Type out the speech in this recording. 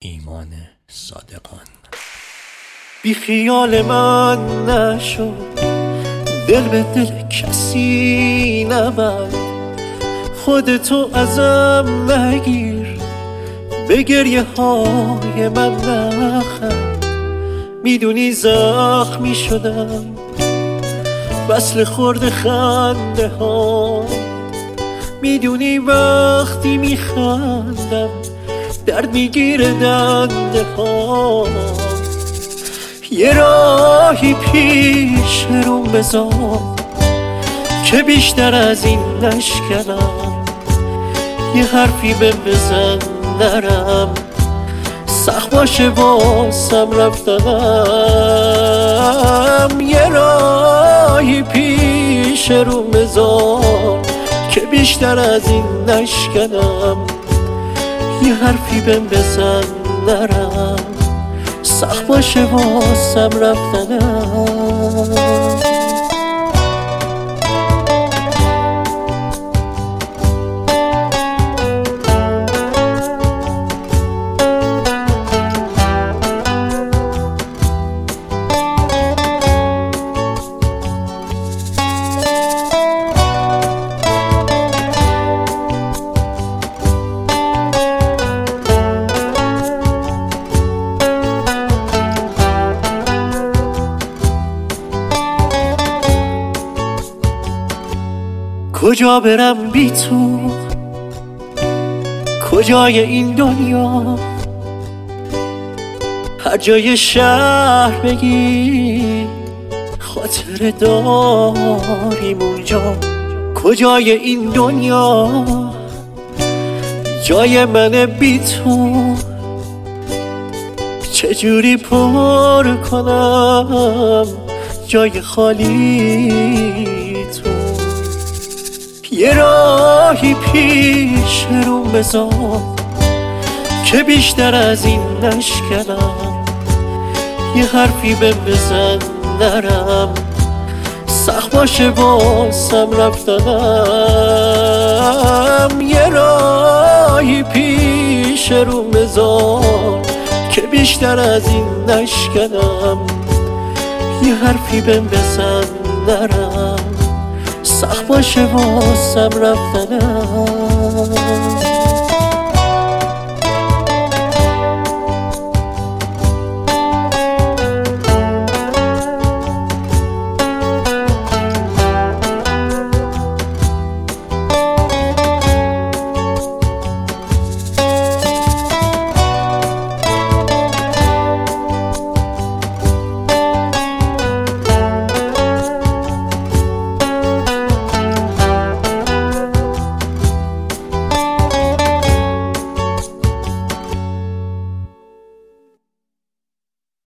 ایمان صادقان. بی خیال من نشو، دل به دل کسی نبند، خودتو ازم نگیر، به گریه های من نخند. میدونی زخمی شدم، وصل خورد خنده ها، میدونی وقتی میخندم درد میگیره دنده ها. یه راهی پیش رو بذار که بیشتر از این نشکنم، یه حرفی بزن نرم، سخت باشه واسم رفتنم. یه راهی پیش رو بذار که بیشتر از این نشکنم، یه حرفی بزن نرم، سخت باشه واسم رفتنم. کجا برم بی تو، کجای این دنیا، هر جای شهر بگی خاطر داریم اونجا. کجای این دنیا جای منه بی تو، چجوری پر کنم جای خالی تو. یه راهی پیش رو بذار که بیشتر از این نشکنم، یه حرفی بزن نرم، سخت باشه واسم رفتنم. یه راهی پیش رو بذار که بیشتر از این نشکنم، یه حرفی بزن نرم، سخت باشه واسم رفتنم.